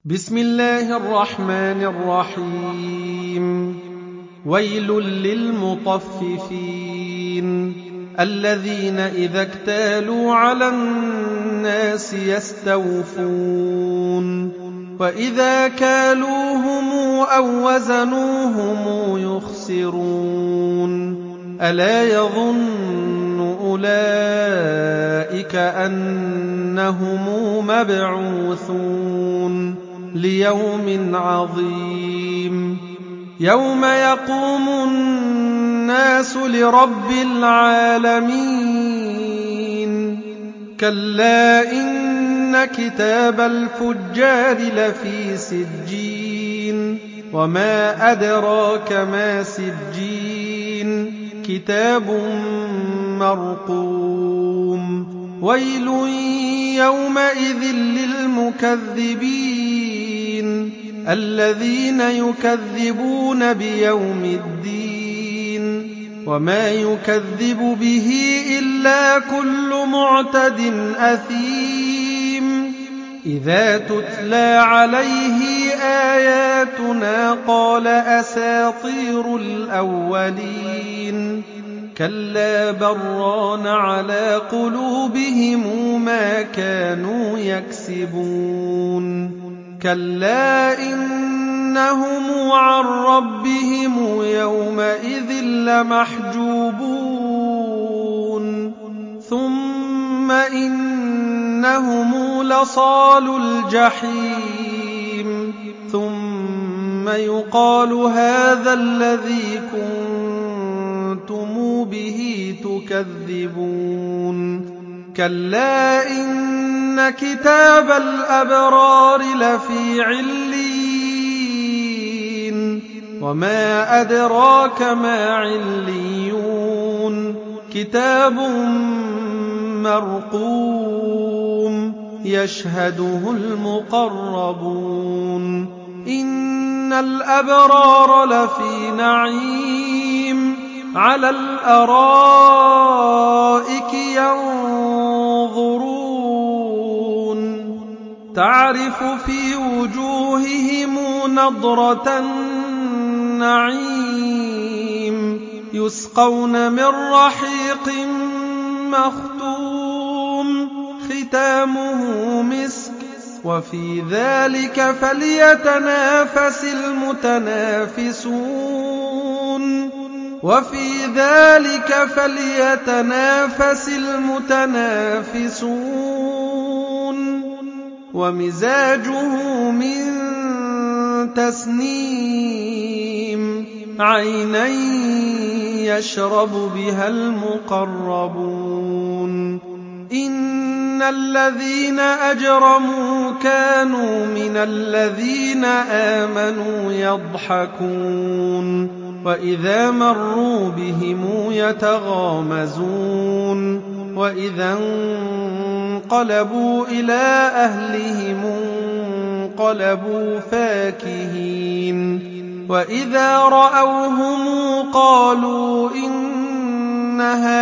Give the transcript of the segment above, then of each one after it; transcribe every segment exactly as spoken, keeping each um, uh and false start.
بسم الله الرحمن الرحيم ويل للمطففين الذين إذا اكتالوا على الناس يستوفون وإذا كالوهم أو وزنوهم يخسرون ألا يظن أولئك أنهم مبعوثون ليوم عظيم يوم يقوم الناس لرب العالمين كلا إن كتاب الفجار لفي سجين وما أدراك ما سجين كتاب مرقوم ويل يومئذ للمكذبين الذين يكذبون بيوم الدين وما يكذب به إلا كل معتد أثيم إذا تتلى عليه آياتنا قال أساطير الأولين كلا بران على قلوبهم ما كانوا يكسبون كلا إنهم عن ربهم يومئذ لمحجوبون ثم إنهم لصالو الجحيم ثم يقال هذا الذي كنتم به تكذبون كلا إن كتاب الأبرار لفي عليين وما أدراك ما عليون كتاب مرقوم يشهده المقربون إن الأبرار لفي نعيم على الأرائك ينظرون تعرف في وجوههم نضرة النعيم يسقون من رحيق مختوم ختامه مسك وفي ذلك فليتنافس المتنافسون وفي ذلك فليتنافس المتنافسون ومزاجه من تسنيم عينا يشرب بها المقربون إن الذين أجرموا كانوا من الذين آمنوا يضحكون وإذا مروا بهم يتغامزون وإذا انقلبوا إلى أهلهم انقلبوا فاكهين وإذا رأوهم قالوا إن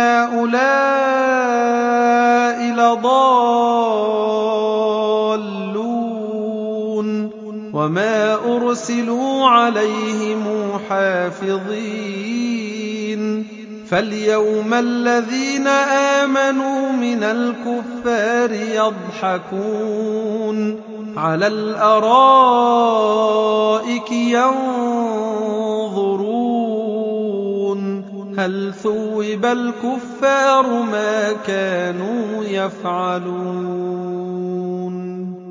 هؤلاء لضالون وما أرسلوا عليهم حافظين فاليوم الذين آمنوا من الكفار يضحكون على الأرائك ينظرون هل ثوب الكفار ما كانوا يفعلون